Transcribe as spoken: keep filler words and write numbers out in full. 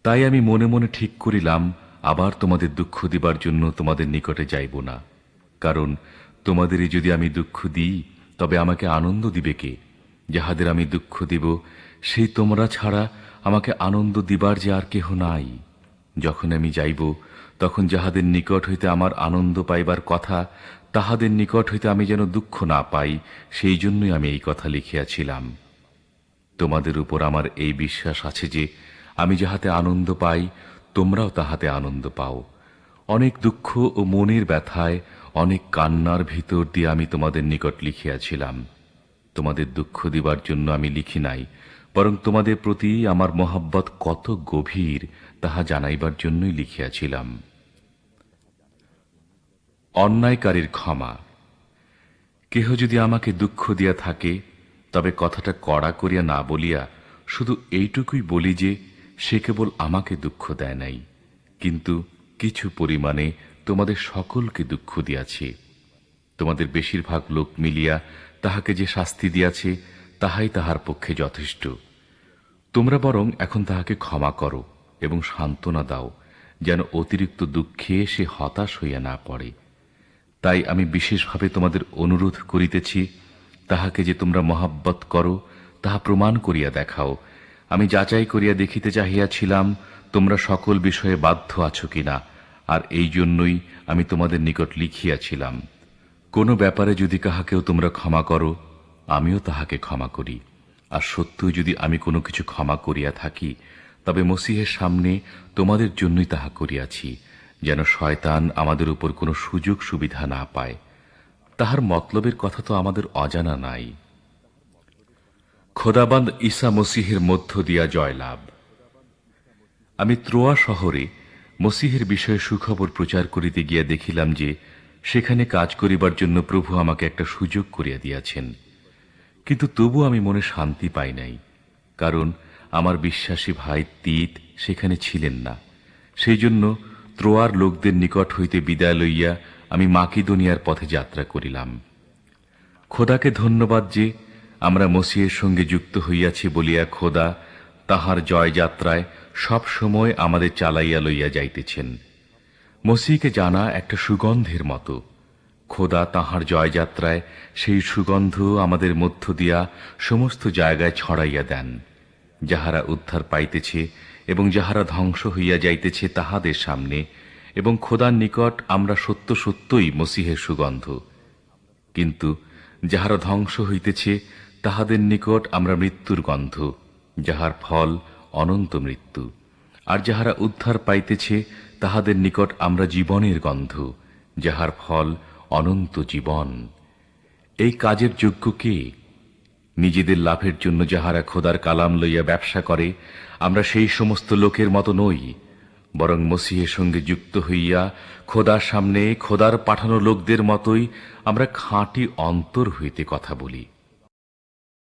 তাই আমি মনে মনে ঠিক করিলাম আবার তোমাদের দুঃখ দিবার জন্য তোমাদের নিকটে যাইব না, কারণ তোমাদেরই যদি আমি দুঃখ দিই তবে আমাকে আনন্দ দিবে কে? যাহাদের আমি দুঃখ দিব সেই তোমরা ছাড়া আমাকে আনন্দ দিবার যে আর কেহ নাই। যখন আমি যাইব তখন যাহাদের নিকট হইতে আমার আনন্দ পাইবার কথা তাহাদের নিকট হইতে আমি যেন দুঃখ না পাই, সেই জন্যই আমি এই কথা লিখিয়াছিলাম। তোমাদের উপর আমার এই বিশ্বাস আছে যে আমি যাহাতে আনন্দ পাই তোমরাও তাহাতে আনন্দ পাও। অনেক দুঃখ ও মনের ব্যথায় অনেক কান্নার ভিতর দিয়ে আমি তোমাদের নিকট লিখিয়াছিলাম। তোমাদের দুঃখ দিবার জন্য আমি লিখি নাই, বরং তোমাদের প্রতি আমার মহব্বত কত গভীর তাহা জানাইবার জন্যই লিখিয়াছিলাম। অন্যায়কারীর ক্ষমা। কেহ যদি আমাকে দুঃখ দিয়া থাকে তবে কথাটা কড়া করিয়া না বলিয়া শুধু এইটুকুই বলি যে সে কেবল আমাকে দুঃখ দেয় নাই, কিন্তু কিছু পরিমাণে তোমাদের সকলকে দুঃখ দিয়াছে। তোমাদের বেশিরভাগ লোক মিলিয়া তাহাকে যে শাস্তি দিয়াছে তাহাই তাহার পক্ষে যথেষ্ট। তোমরা বরং এখন তাহাকে ক্ষমা করো এবং সান্ত্বনা দাও, যেন অতিরিক্ত দুঃখে সে হতাশ হইয়া না পড়ে। তাই আমি বিশেষভাবে তোমাদের অনুরোধ করিতেছি, তাহাকে যে তোমরা মহাব্বত করো তাহা প্রমাণ করিয়া দেখাও। আমি যাচাই করিয়া দেখিতে চাহিয়াছিলাম তোমরা সকল বিষয়ে বাধ্য আছো কিনা, আর এই জন্যই আমি তোমাদের নিকট লিখিয়াছিলাম। কোন ব্যাপারে যদি কাহাকেও তোমরা ক্ষমা করো আমিও তাহাকে ক্ষমা করি। আর সত্যই যদি আমি কোনো কিছু ক্ষমা করিয়া থাকি তবে মসীহের সামনে তোমাদের জন্যই তাহা করিয়াছি, যেন শয়তান আমাদের উপর কোনো সুযোগ সুবিধা না পায়। তাহার মতলবের কথা তো আমাদের অজানা নাই। খোদাবন্দ ঈসা মসীহের মধ্য দিয়া জয়লাভ। আমি ত্রোয়া শহরে মসীহের বিষয়ে সুখবর প্রচার করিতে গিয়া দেখিলাম যে সেখানে কাজ করিবার জন্য প্রভু আমাকে একটা সুযোগ করিয়া দিয়াছেন। কিন্তু তবু আমি মনে শান্তি পাই নাই, কারণ আমার বিশ্বাসী ভাই তিত সেখানে ছিলেন না। সেই জন্য ত্রোয়ার লোকদের নিকট হইতে বিদায় লইয়া আমি মাকিদোনিয়ার পথে যাত্রা করিলাম। খোদাকে ধন্যবাদ যে আমরা মসীহের সঙ্গে যুক্ত হইয়াছি বলিয়া খোদা তাহার জয়যাত্রায় সব সময় আমাদের চালাইয়া লইয়া যাইতেছেন। মসীহকে জানা একটা সুগন্ধের মতো। খোদা তাহার জয়যাত্রায় সেই সুগন্ধ আমাদের মধ্য দিয়া সমস্ত জায়গায় ছড়াইয়া দেন। যাহারা উদ্ধার পাইতেছে এবং যাহারা ধ্বংস হইয়া যাইতেছে তাহাদের সামনে, এবং খোদার নিকট আমরা সত্য সত্যই মসীহের সুগন্ধ। কিন্তু যাহারা ধ্বংস হইতেছে তাহাদের নিকট আমরা মৃত্যুর গন্ধ, যাহার ফল অনন্ত মৃত্যু। আর যাহারা উদ্ধার পাইতেছে তাহাদের নিকট আমরা জীবনের গন্ধ, যাহার ফল অনন্ত জীবন। এই কাজের যোগ্য কে? নিজেদের লাভের জন্য যাহারা খোদার কালাম লইয়া ব্যবসা করে আমরা সেই সমস্ত লোকের মতো নই, বরং মসীহের সঙ্গে যুক্ত হইয়া খোদার সামনে খোদার পাঠানো লোকদের মতোই আমরা খাঁটি অন্তর হইতে কথা বলি।